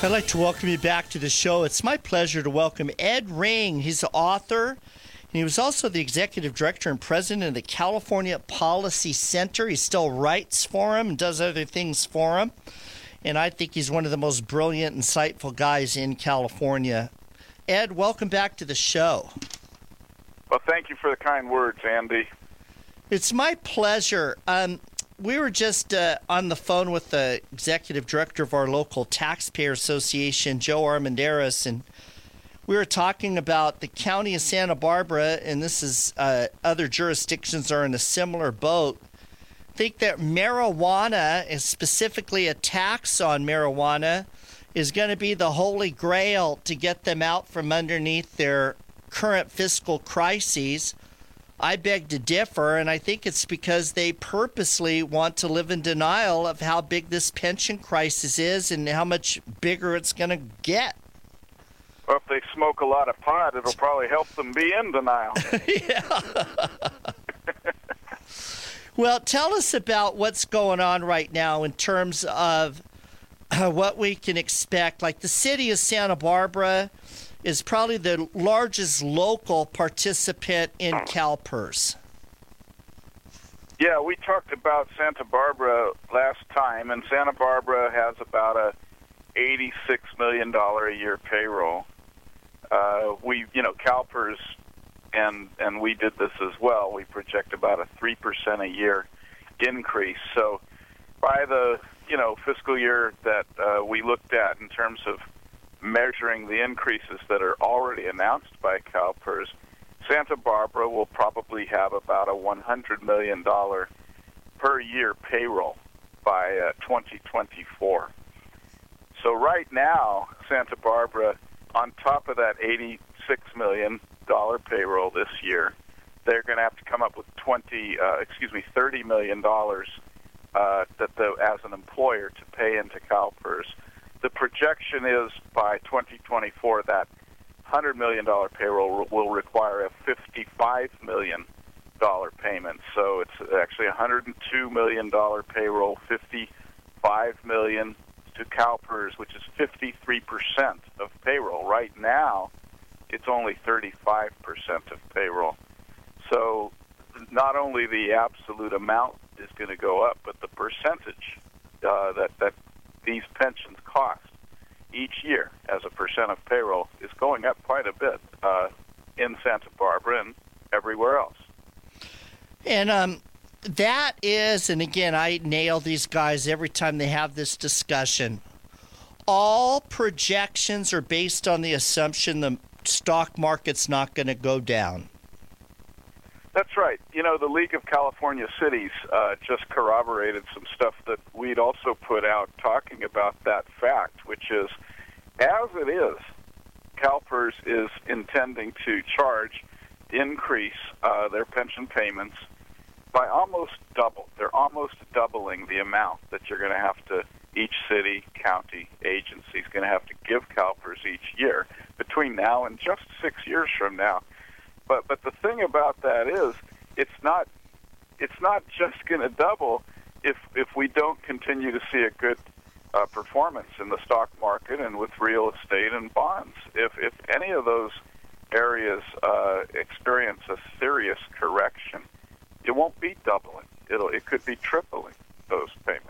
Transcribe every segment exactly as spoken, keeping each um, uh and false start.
I'd like to welcome you back to the show. It's my pleasure to welcome Ed Ring. He's the author, and he was also the executive director and president of the California Policy Center. He still writes for him and does other things for him. And I think he's one of the most brilliant, insightful guys in California. Ed, welcome back to the show. Well, thank you for the kind words, Andy. It's my pleasure. Um, we were just uh, on the phone with the executive director of our local taxpayer association, Joe Armendariz, and we were talking about the county of Santa Barbara, and this is uh, other jurisdictions are in a similar boat. Think that marijuana, and specifically a tax on marijuana, is going to be the holy grail to get them out from underneath their current fiscal crises. I beg to differ, and I think it's because they purposely want to live in denial of how big this pension crisis is and how much bigger it's going to get. Well, if they smoke a lot of pot, it'll probably help them be in denial. Yeah. Well, tell us about what's going on right now in terms of uh, what we can expect. Like the city of Santa Barbara is probably the largest local participant in CalPERS. Yeah, we talked about Santa Barbara last time, and Santa Barbara has about a eighty-six million dollars a year payroll. Uh, we, you know, CalPERS, and and we did this as well. We project about a three percent a year increase. So by the, you know, fiscal year that uh, we looked at in terms of measuring the increases that are already announced by CalPERS, Santa Barbara will probably have about a one hundred million dollars per year payroll by uh, twenty twenty-four. So right now, Santa Barbara, on top of that eighty-six million dollars payroll this year, they're going to have to come up with twenty, uh, excuse me, thirty million dollars uh, that the, as an employer to pay into CalPERS. The projection is by twenty twenty-four that one hundred million dollars payroll will require a fifty-five million dollars payment. So it's actually one hundred two million dollars payroll, fifty-five million dollars to CalPERS, which is fifty-three percent of payroll. Right now, it's only thirty-five percent of payroll. So not only the absolute amount is going to go up, but the percentage uh, that, that these pensions cost each year as a percent of payroll is going up quite a bit uh, in Santa Barbara and everywhere else. And um, that is, and again, I nail these guys every time they have this discussion. All projections are based on the assumption the stock market's not going to go down. That's right. You know, the League of California Cities uh, just corroborated some stuff that we'd also put out talking about that fact, which is, as it is, CalPERS is intending to charge, increase uh, their pension payments by almost double. They're almost doubling the amount that you're going to have to, each city, county, agency is going to have to give CalPERS each year between now and just six years from now. But but the thing about that is, it's not it's not just going to double if if we don't continue to see a good uh, performance in the stock market and with real estate and bonds. If if any of those areas uh, experience a serious correction, it won't be doubling. It'll it could be tripling those payments.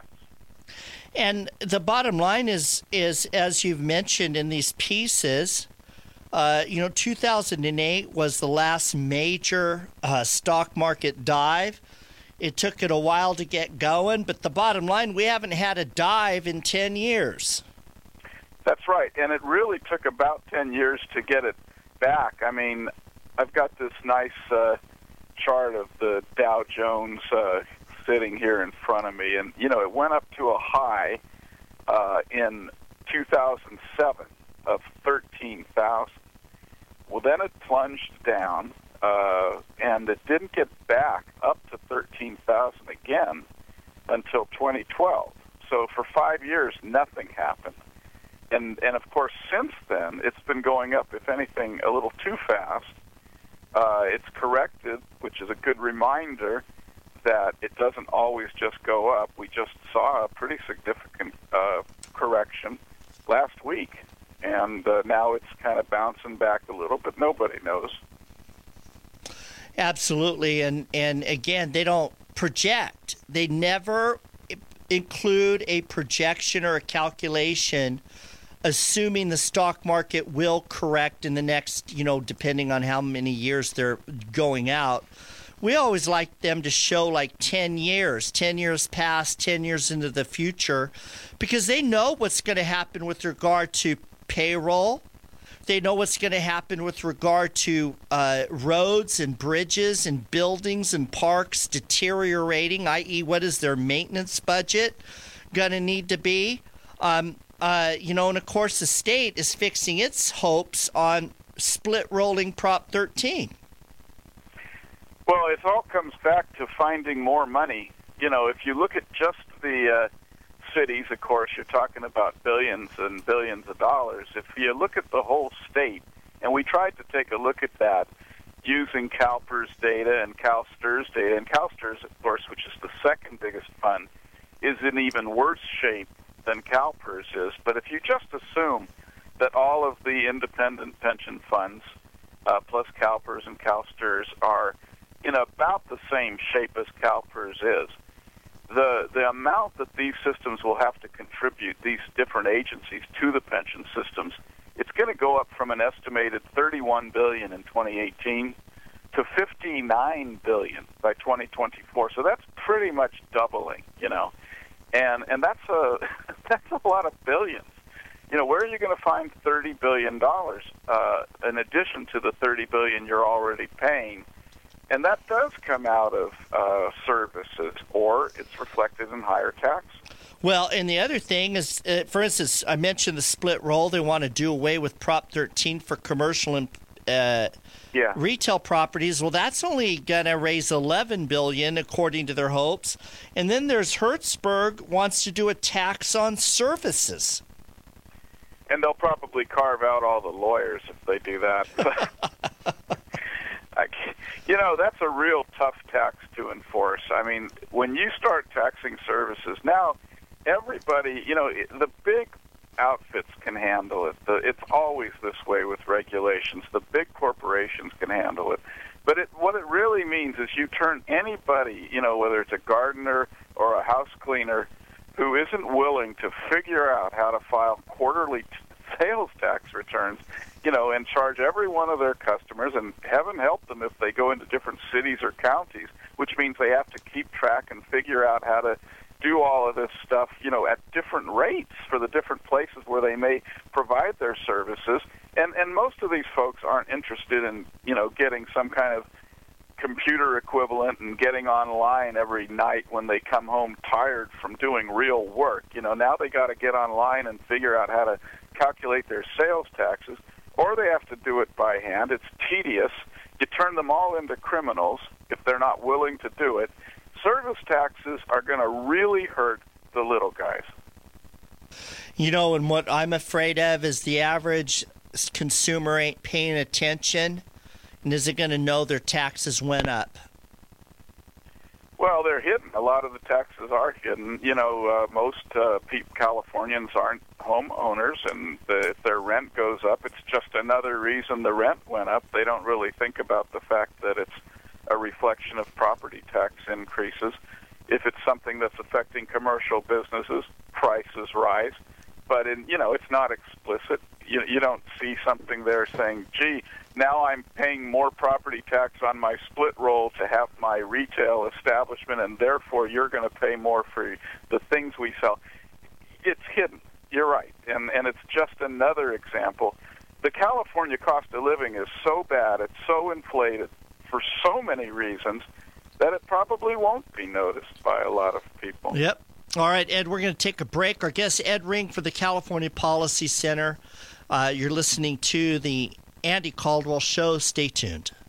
And the bottom line is is as you've mentioned in these pieces. Uh, you know, two thousand eight was the last major uh, stock market dive. It took it a while to get going, but the bottom line, we haven't had a dive in ten years. That's right, and it really took about ten years to get it back. I mean, I've got this nice uh, chart of the Dow Jones uh, sitting here in front of me, and, you know, it went up to a high uh, in two thousand seven of thirteen thousand. Well, then it plunged down, uh, and it didn't get back up to thirteen thousand again until twenty twelve. So for five years, nothing happened. And, and of course, since then, it's been going up, if anything, a little too fast. Uh, it's corrected, which is a good reminder that it doesn't always just go up. We just saw a pretty significant uh, correction last week, and uh, now it's kind of bouncing back a little, but nobody knows. Absolutely, and and again, they don't project. They never include a projection or a calculation assuming the stock market will correct in the next, you know, depending on how many years they're going out. We always like them to show like ten years, ten years past, ten years into the future, because they know what's going to happen with regard to payroll. They know what's going to happen with regard to uh, roads and bridges and buildings and parks deteriorating, that is what is their maintenance budget going to need to be. Um, uh, you know, and of course the state is fixing its hopes on split rolling Prop thirteen. Well, it all comes back to finding more money. You know, if you look at just the uh, cities, of course, you're talking about billions and billions of dollars. If you look at the whole state, and we tried to take a look at that using CalPERS data and CalSTRS data, and CalSTRS, of course, which is the second biggest fund, is in even worse shape than CalPERS is. But if you just assume that all of the independent pension funds, uh, plus CalPERS and CalSTRS, are in about the same shape as CalPERS is, the the amount that these systems will have to contribute, these different agencies, to the pension systems, it's going to go up from an estimated thirty-one billion dollars in twenty eighteen to fifty-nine billion dollars by twenty twenty-four. So that's pretty much doubling, you know, and and that's a that's a lot of billions. You know, where are you going to find thirty billion dollars uh, in addition to the thirty billion dollars you're already paying? And that does come out of uh, services, or it's reflected in higher tax. Well, and the other thing is, uh, for instance, I mentioned the split roll. They want to do away with Prop thirteen for commercial and uh, yeah. retail properties. Well, that's only going to raise eleven billion dollars, according to their hopes. And then there's Hertzberg wants to do a tax on services. And they'll probably carve out all the lawyers if they do that. I can't, you know, that's a real tough tax to enforce. I mean, when you start taxing services, now everybody, you know, the big outfits can handle it. The, it's always this way with regulations. The big corporations can handle it. But it, what it really means is you turn anybody, you know, whether it's a gardener or a house cleaner, who isn't willing to figure out how to file quarterly t- sales tax returns, you know, and charge every one of their customers, and heaven help them if they go into different cities or counties, which means they have to keep track and figure out how to do all of this stuff, you know, at different rates for the different places where they may provide their services. And and most of these folks aren't interested in, you know, getting some kind of computer equivalent and getting online every night when they come home tired from doing real work. You know, now they got to get online and figure out how to calculate their sales taxes, or they have to do it by hand. It's tedious. You turn them all into criminals if they're not willing to do it. Service taxes are going to really hurt the little guys. You know, and what I'm afraid of is the average consumer ain't paying attention and isn't going to know their taxes went up. Well, they're hidden. A lot of the taxes are hidden. You know, uh, most uh, people, Californians aren't homeowners, and the, if their rent goes up, it's just another reason the rent went up. They don't really think about the fact that it's a reflection of property tax increases. If it's something that's affecting commercial businesses, prices rise. But, in, you know, it's not explicit. You, you don't see something there saying, gee, now I'm paying more property tax on my split roll to have my retail establishment, and therefore you're going to pay more for the things we sell. It's hidden. You're right. And, and it's just another example. The California cost of living is so bad, it's so inflated for so many reasons that it probably won't be noticed by a lot of people. Yep. All right, Ed, we're going to take a break. Our guest, Ed Ring for the California Policy Center. Uh, you're listening to the Andy Caldwell Show. Stay tuned.